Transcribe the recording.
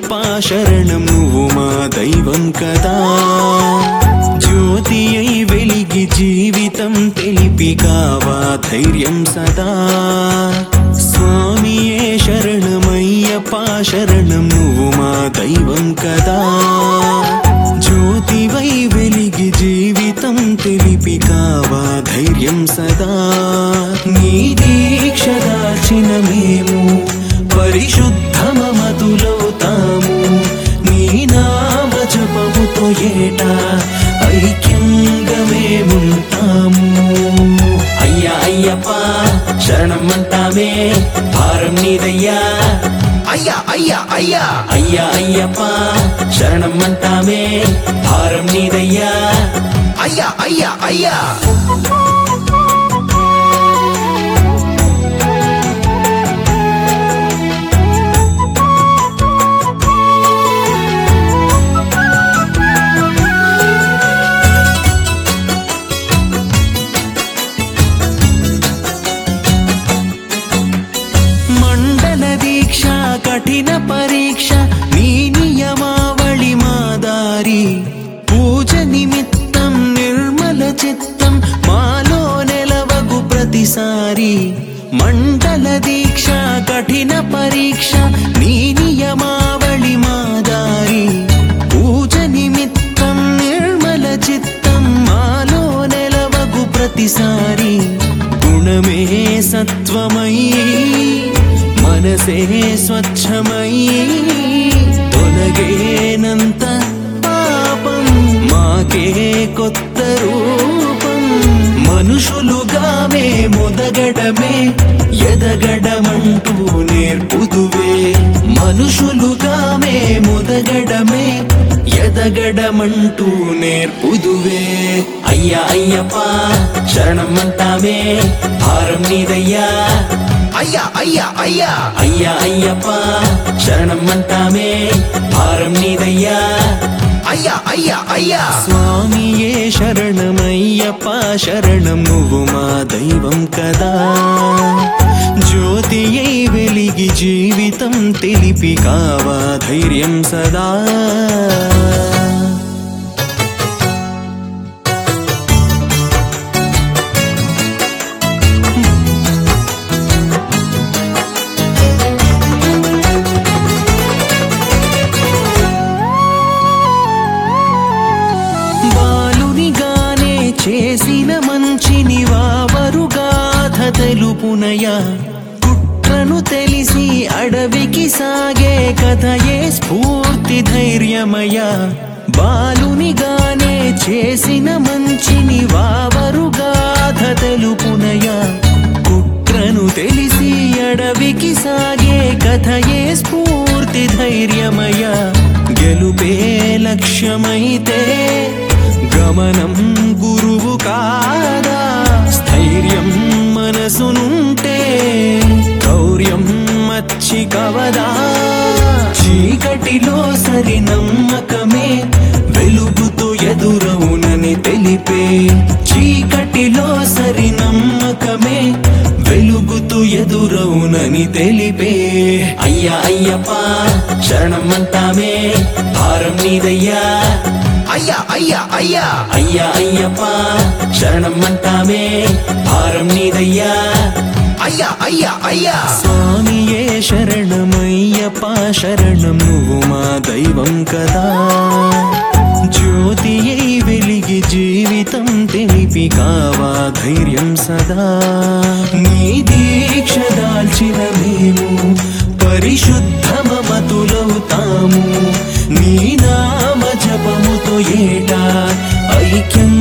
అయ్యప్ప శరణం నువ్వు మా దైవం కదా జ్యోతి అయి వెలిగి జీవితం తెలిపి కావా ధైర్యం సదా స్వామియే శరణమయ్యప్ప శరణం నువ్వు మా దైవం కదా జ్యోతివై వెలిగి జీవితం తెలిపి కావా ధైర్యం సదా నీ దీక్ష దాచిన మేము పరిశుద్ధమతులవుతాము నీ నామ జపముతో ఏటా ఐక్యంగా మేముంటాము అయ్యా అయ్యప్ప శరణం అంటామే భారం నీదయ్యా అయ్యా అయ్యా అయ్యా అయ్యా అయ్యప్ప శరణం అంటామే భారం నీదయ్యా అయ్యా అయ్యా అయ్యా కఠిన పరీక్ష నీ నియమావళి మాదారి పూజ నిమిత్తం నిర్మల చిత్తం మాలో నెలవగు ప్రతిసారి మండల దీక్ష కఠిన పరీక్ష నీ నియమావళి మాదారి పూజ నిమిత్తం నిర్మల చిత్తం మాలో నెలవగు ప్రతిసారి గుణమే సత్వమై మనసే స్వచ్ఛమై తొలగేనంత పాపం మాకే కొత్త రూపం మనుషులుగా మొదగడమే ఎదగడమంటూ నేర్పుదువే మనుషులుగా మొదగడమే ఎదగడమంటూ నేర్పుదువే అయ్యా అయ్యప్ప శరణం అంటామే భారం నీదయ్యా అయ్యా అయ్యా అయ్యా అయ్యా అయ్యప్ప శరణం అంటామే భారం నీదయ్యా అయ్యా అయ్యా అయ్యా స్వామియే శరణమయ్యప్ప శరణం నువ్వు మా దైవం కదా జ్యోతి అయి వెలిగి జీవితం తెలిపి కావా ధైర్యం సదా చేసిన మంచిని వావరుగాథ తెలుపునయా కుట్రను తెలిసి అడవికి సాగే కథయే స్ఫూర్తి ధైర్యమయా బాలునిగానే చేసిన మంచిని వావరుగాథ తెలుపునయా కుట్రను తెలిసి అడవికి సాగే కథయే స్ఫూర్తి ధైర్యమయా గెలుపే లక్ష్యమైతే గమనం గురువు కాదా స్థైర్యం మనసునుంటే ధౌర్యం మచ్చి కవదా చీకటిలో సరి నమ్మకమే వెలుగుతూ ఎదురవునని తెలిపే చీకటిలో సరి నమ్మకమే వెలుగుతూ ఎదురవునని తెలిపే అయ్యా అయ్యప్ప శరణం అంటామే భారం నీదయ్యా అయ్యా అయ్యా అయ్యా అయ్యా అయ్యప్ప శరణం అంటామే భారం నీదయ్యా అయ్యా అయ్యా అయ్యా స్వామియే శరణమయ్యప్ప శరణం నువ్వు మా దైవం కదా జ్యోతి అయి వెలిగి జీవితం తెలిపి కావా ధైర్యం సదా నీ దీక్ష దాల్చిన మేము పరిశుద్ధమతులవుతాము నీ నామ జపముతో ఏటా ఐక్యం